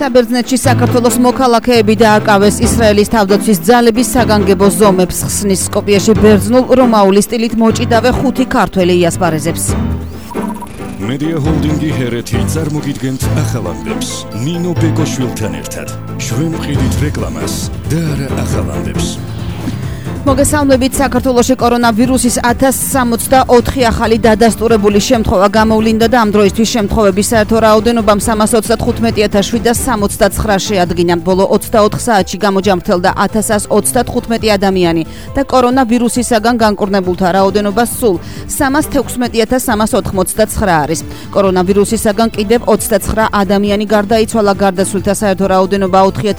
საბერძნეთში საქართველოს მოქალაქეები დააკავეს ისრაელის თავდაცვის ძალების საგანგებო ზომებს ხსნის სკოპიეში ბერძნულ რომაული სტილით მოჭიდავე 5 ქართველი იასპარეზებს. Media Holdingi ჰერეთი წარმოგიდგენთ ახალამდებს ნინო ბეკოშვილთან ერთად. ჩვენ ვყიდით რეკლამას და არა ახალამდებს. მოგესალმებით, საქართველოში კორონავირუსის 1064 ახალი დადასტურებული შემთხვევა გამოვლინდა და ამ დროისთვის შემთხვევების საერთო რაოდენობა 335,769 შეადგინა. ბოლო 24 საათში გამოჯამრთელდა 1135 ადამიანი და კორონავირუსისაგან განკურნებულთა რაოდენობა სულ 316,389 არის. კორონავირუსისაგან კიდევ 29 ადამიანი გარდაიცვალა, გარდაცვლილთა საერთო რაოდენობა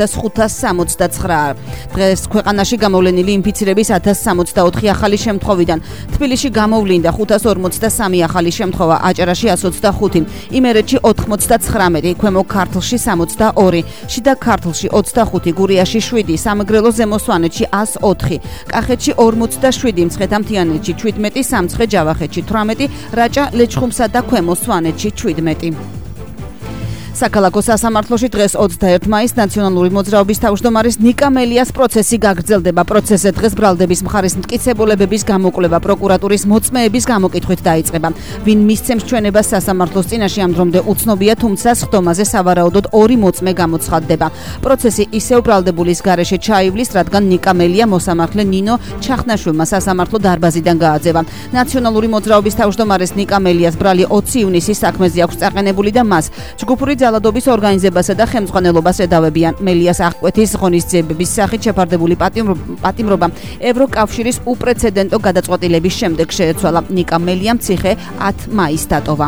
4,569. დღეს ქვეყანაში გამოვლენილი ინფიცირების 1064 ახალი შემთხვევიდან თბილისში გამოვლინდა 553 ახალი შემთხვევა, აჭარაში 125, იმერეთში 99, ქვემო ქართლში 62, შიდა ქართლში 25, გურიაში 7, სამეგრელოს ზემო სვანეთში 104, კახეთში 47, მცხეთა-მთიანეთში 17, სამცხე ჯავახეთში 18, რაჭა ლეჩხუმსა და ქვემო სვანეთში 17. საქალაქო სასამართლოში დღეს 21 მაისს ნაციონალური მოძრაობის თავმჯდომარის ნიკა მელიას პროცესი გაგრძელდება. პროცესზე დღეს ბრალდების მხარის მტკიცებულებების გამოკვლევა პროკურატურის მოწმეების გამოკითხვით დაიწყება. ვინ მისცემს ჩვენებას სასამართლოს წინაშე ამ დრომდე უცნობია, თუმცა სხდომაზე სავარაუდოდ 2 მოწმე გამოცხადდება. პროცესი ისევ ბრალდებულის გარეშე ჩაივლის, რადგან ნიკა მელია მოსამართლე ნინო ჩახნაშვილმა სასამართლო დარბაზიდან გააძევა. ნაციონალური მოძრაობის თავმჯდომარის ნიკა მელიას ბრალი 20 ივნისის საქმეზე აქვს წაყენებული და მას ჯგუფური ძალადობის ორგანიზებასა და ხელმძღვანელობას ედავებიან. მელიას აღკვეთის ღონისძიებების სახით შეფარდებული პატიმრობა ევროკავშირის უპრეცედენტო გადაწყვეტილების შემდეგ შეეცვალა. ნიკა მელიამ ციხე 10 მაისს დატოვა.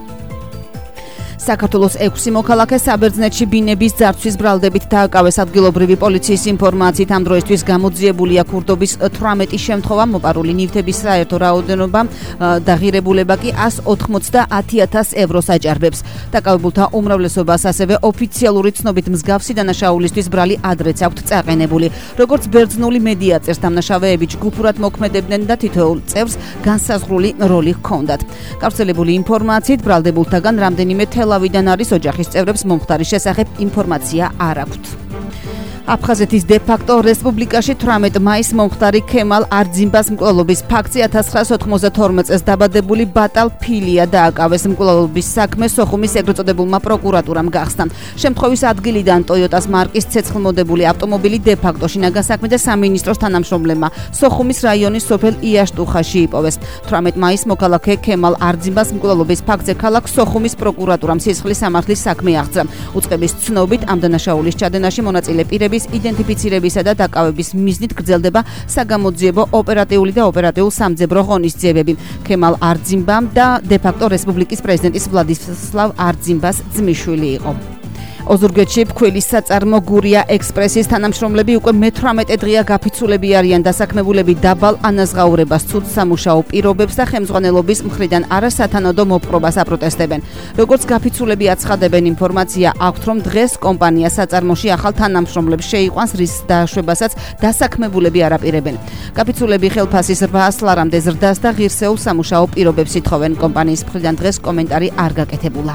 საქართველოს 6 მოქალაქე საბერძნეთში ბინების ძარცვის ბრალდებით დააკავეს. ადგილობრივი პოლიციის ინფორმაციით ამ დროისთვის გამოძიებულია ქურდობის 18 შემთხვევა, მოპარული ნივთების საერთო რაოდენობა და ღირებულება კი 190,000 ევროს აჭარბებს. დაკავებულთა უმრავლესობას ასევე ოფიციალური ცნობით მსგავსი დანაშაულისთვის ბრალი ადრეც აქვთ წაყენებული. როგორც ბერძნული მედია წერს, დამნაშავეები ჯგუფურად მოქმედებდნენ და თითოეულ წევრს განსაზღვრული როლი ჰქონდათ. გავრცელებული ინფორმაციით ბრალდებულთაგან რამდენიმე თელავიდან არის, ოჯახის წევრებს მომხდარის შესახებ ინფორმაცია არ აქვთ. აფხაზეთის დე-ფაქტო რესპუბლიკაში 18 მაისს მომხდარი ქემალ არძიმბას მკვლელობის ფაქტზე 1992 წელს დაბადებული ბატალ ფილია დააკავეს. მკვლელობის საქმე სოხუმის ეგრეთ წოდებულმა პროკურატურამ გახსნა. შემთხვევის ადგილიდან ტოიოტას მარკის ცეცხლმოდებული ავტომობილი დე-ფაქტო შინაგან საქმეთა სამინისტროს თანამშრომლებმა სოხუმის რაიონის სოფელ ияშტუხაში იპოვეს. 18 მაისს მოქალაქე ქემალ არძიმბას მკვლელობის ფაქტზე ქალაქ სოხუმის პროკურატურამ სისხლის სამართლის საქმე აღძრა. უწყების ცნობით ამ დანაშაულის ჩადენაში მონაწილე პირები იდენტიფიცირებისა და დაკავების მიზნით გრძელდება საგამოძიებო ოპერატიული და ოპერატიულ-სამძებრო ღონისძიებები. ქემალ არძიმბამ და დე-ფაქტო რესპუბლიკის პრეზიდენტის ვლადისლავ არძიმბას ძმისშვილი იყო. ოზურგეთში ფქვილის საწარმო გურია ექსპრესის თანამშრომლები უკვე მე-18 დღეა გაფიცულები არიან. დასაქმებულები დაბალ ანაზღაურებას, ცუდ სამუშაო პირობებს და ხელმძღვანელობის მხრიდან არასათანადო მოპყრობას აპროტესტებენ. როგორც გაფიცულები აცხადებენ, ინფორმაცია აქვთ, რომ დღეს კომპანია საწარმოში ახალ თანამშრომლებს შეიყვანს, რის დაშვებასაც დასაქმებულები არ აპირებენ. გაფიცულები ხელფასის 800 ლარამდე ზრდას და ღირსეულ სამუშაო პირობებს ითხოვენ. კომპანიის მხრიდან დღეს კომენტარი არ გაკეთებულა.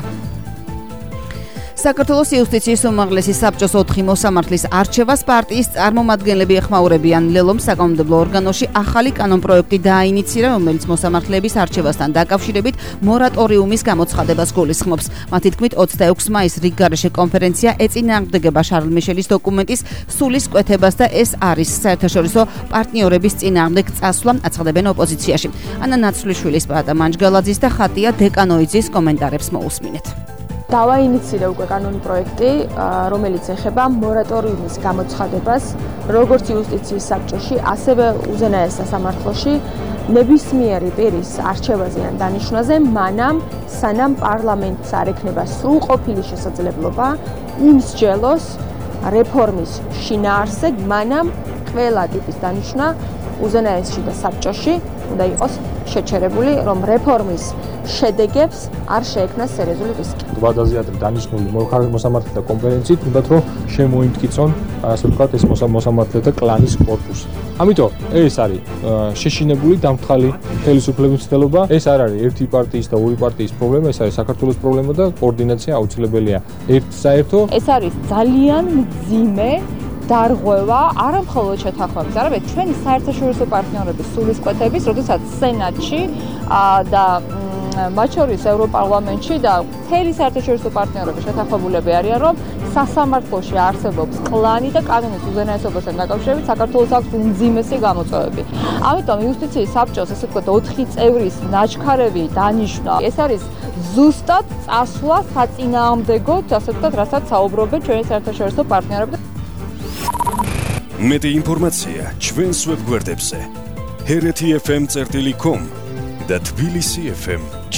საქართველოს იუსტიციის უმაღლესი საბჭოს 4 მოსამართლის არჩევას პარტიის წარმომადგენლები ეხმაურებიან. ლელომ საკანონმდებლო ორგანოში ახალი კანონპროექტი დააინიცირა, რომელიც მოსამართლეების არჩევასთან დაკავშირებით მორატორიუმის გამოცხადებას გულისხმობს. მათი თქმით 26 მაისს რიგგარეშე კონფერენცია ეწინააღმდეგება შარლ მიშელის დოკუმენტის სულის კვეთებას და ეს არის საერთაშორისო პარტნიორების წინააღმდეგ წასვლა, აცხადებენ ოპოზიციაში. ანა ნაცვლიშვილის, პატა მანჯგალაძის და ხატია დეკანოიძის კომენტარებს მოусმინეთ. დავაინიცირე უკვე კანონი პროექტი, რომელიც ეხება მორატორიუმის გამოცხადებას როგორც იუსტიციის საბჭოში, ასევე უზენაეს სასამართლოში ნებისმიერი პირის არჩევაზე ან დანიშვნაზე, მანამ სანამ პარლამენტს არ ექნება სრულყოფილი შესაძლებლობა იმ მსჯელოს რეფორმის შინაარსზე, მანამ ყველა ტიპის დანიშვნა უზენაესში და საბჭოში უნდა იყოს შეჩერებული, რომ რეფორმის შედეგებს არ შეექმნას სერიოზული რისკი. ვადაზე ადრე დანიშნული მოსამართლეთა კონფერენციით უნდათ რომ შემოიმტკიცონ ასე ვთქვათ, ეს მოსამართლეთა კლანის корпуსი. ამიტომ ეს არის შეშინებული დამთხალი ხელისუფლების მცდელობა. ეს არ არის ერთი პარტიის და ორი პარტიის პრობლემა, ეს არის საქართველოს პრობლემა და კოორდინაცია აუცილებელია. საერთო ეს არის ძალიან მძიმე დარღვევა არა მხოლოდ შეთანხმების, არამედ ჩვენი საერთაშორისო პარტნიორების სულისკვეთების, როდესაც სენატში და მათ შორის ევროპარლამენტში და მთელი საერთაშორისო პარტნიორები შეთანხმებულები არიან, რომ სასამართლოში არსებობს კლანი და კანონის უზენაესობასთან დაკავშირებით საქართველოს აქვს უმძიმესი გამოწვევები. ამიტომ იუსტიციის საბჭოს, ესე ვთქვათ, 4 წევრის ნაჩქარევი დანიშნა. ეს არის ზუსტად წასვლა საწინააღმდეგოდ, ასე ვთქვათ, რასაც საუბრობენ ჩვენი საერთაშორისო პარტნიორები. მეტი ინფორმაცია ჩვენს ვებგვერდებზე hereti.fm.com და tbilisi.fm.g.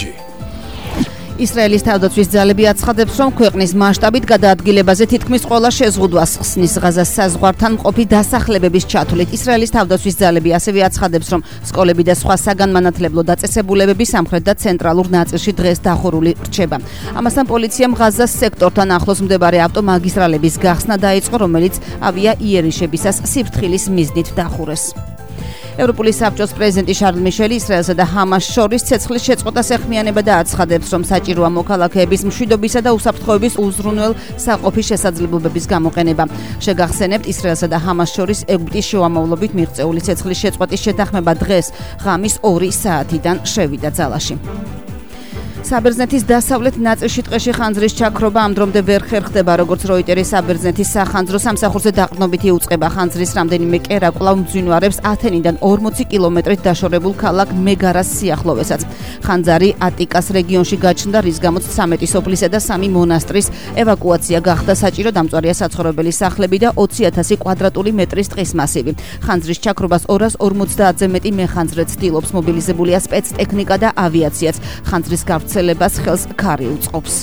ისრაელის თავდაცვის ძალები აცხადებს, რომ ქვეყნის მასშტაბით გადაადგილებაზე თითქმის ყველა შეზღუდვას ხსნის ღაზას საზღვართან მყოფი დასახლებების ჩათვლით. ისრაელის თავდაცვის ძალები ასევე აცხადებს, რომ სკოლები და სხვა საგანმანათლებლო დაწესებულებები სამხრეთ და ცენტრალურ ნაწილში დღეს დახურული რჩება. ამასთან პოლიციამ ღაზას სექტორთან ახლოს მდებარე ავტომაგისტრალების გახსნა დაიწყო, რომელიც ავია იერიშებისას სიფრთხილის მიზნით დახურეს. ევროპული საბჭოს პრეზიდენტი შარლ მიშელი ისრაელსა და ჰამას შორის ცეცხლის შეწყვეტას ეხმიანება და აცხადებს, რომ საჭიროა მოქალაქეების მშვიდობისა და უსაფრთხოების უზრუნველ საყოფის შესაძლებლობების გამოყენება. შეგახსენებთ, ისრაელსა და ჰამას შორის ეგვიპტის შუამავლობით მიღწეული ცეცხლის შეწყვეტის შეთანხმება დღეს ღამის 2 საათიდან შევიდა ძალაში. საბერძნეთის დასავლეთ ნაწილში ტყეში ხანძრის ჩაქრობა ამ დრომდე ვერ ხერხდება, როგორც როიტერის საბერძნეთის სახანძრო სამსახურზე დაყრდნობითი უწყება. ხანძრის რამდენიმე კერა კვლავ მძვინვარებს ათენიდან 40 კილომეტრით დაშორებულ ქალაქ მეგარას სიახლოვესაც. ხანძარი ატიკას რეგიონში გაჩნდა, რის გამოც 13 სოფლისა და 3 მონასტრის ევაკუაცია გახდა საჭირო. დამწვარია საცხოვრებელი სახლები და 20,000 კვადრატული მეტრის ტყის მასივი. ხანძრის ჩაქრობას 250-ზე მეტი მეხანძრე ცდილობს, მობილიზებულია სპეცტექნიკა და ავიაციაც. ხანძრის გავრცელებას ხელს ქარი უწყობს.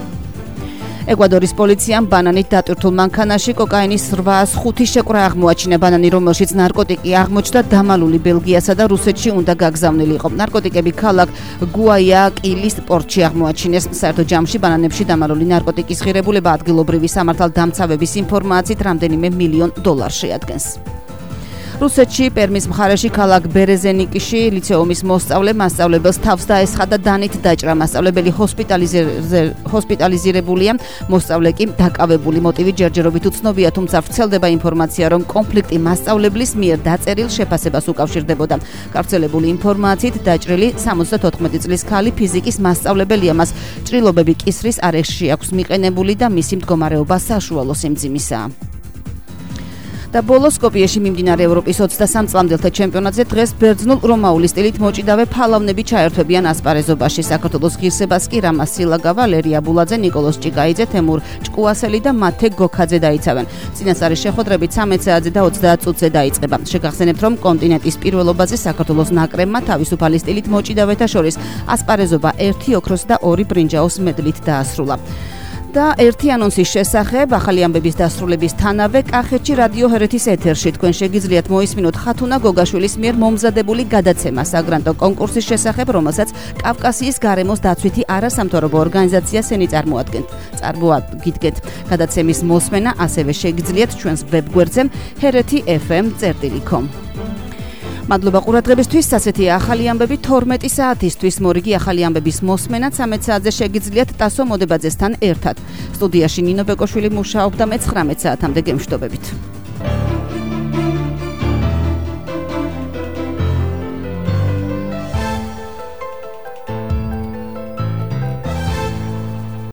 ეკვადორის პოლიციამ ბანანით დატვირთულ მანქანაში კოკაინის 805 შეკვრა აღმოაჩინა. ბანანი, რომელშიც ნარკოტიკი აღმოჩნდა, დამალული ბელგიასა და რუსეთში უნდა გაგზავნილიყო. ნარკოტიკები ქალაქ გუაიაკილის პორტში აღმოაჩინეს. საერთო ჯამში ბანანებში დამალული ნარკოტიკის ღირებულება ადგილობრივი სამართალდამცავების ინფორმაციით რამდენიმე მილიონ დოლარს შეადგენს. რუსეთში პერმის მხარეში ქალაქ ბერეზენიკში ლიცეუმის მოსწავლე მასწავლებელს თავს დაესხა და დანით დაჭრა. მასწავლებელი ჰოსპიტალიზირებულია, მოსწავლე კი დაკავებული. მოტივი ჯერჯერობით უცნობია, თუმცა ვრცელდება ინფორმაცია, რომ კონფლიქტი მასწავლებლის მიერ დაწერილ შეფასებას უკავშირდებოდა. გავრცელებული ინფორმაციით დაჭრილი 74 წლის ქალი ფიზიკის მასწავლებელია. მას ჭრილობები კისრის არეხში აქვს მიყენებული და მისი მდგომარეობა საშუალო სიმძიმისაა. და ბოლოს სკოპიეში მიმდინარე ევროპის 23 წლამდელთა ჩემპიონატზე დღეს ბერძნულ რომაული სტილით მოჭიდავე ფალავნები ჩაერთვებიან ასპარეზობაში. საქართველოს ღირსებას კი რამას სილაგა, ვალერია ბულაძე, ნიკოლოზ ჭიკაიძე, თემურ ჭკუასელი და მათე გოქაძე დაიცავენ. წინასწარი შეხვედრები 13 საათზე და 30 წუთზე დაიწყება. შეგახსენებთ, რომ კონტინენტის პირველობაზე საქართველოს ნაკრებმა თავისუფალი სტილით მოჭიდავეთა შორის ასპარეზობა 1 ოქროს და 2 ბრინჯაოს მედლით დაასრულა. და ერთი ანონსის შესახებ, ახალი ამბების დასრულებისთანავე კახეთში რადიო ჰერეთის ეთერში თქვენ შეგიძლიათ მოისმინოთ ხათუნა გოგაშვილის მიერ მომზადებული გადაცემა საგრანტო კონკურსის შესახებ, რომელსაც კავკასიის გარემოს დაცვითი არასამთავრობო ორგანიზაცია სენი წარმოადგენთ. გადაცემის მოსმენა ასევე შეგიძლიათ ჩვენს ვებგვერდზე hereti.fm.com. მადლობა ყურადღებისთვის. ასეთია ახალი ამბები 12 საათისთვის. მორიგი ახალი ამბების მოსმენა 13 საათზე შეგიძლიათ ტასო მოდებაძესთან ერთად. სტუდიაში ნინო ბეკოშვილი მუშაობდა, მე 19 საათამდე გემშვიდობებით.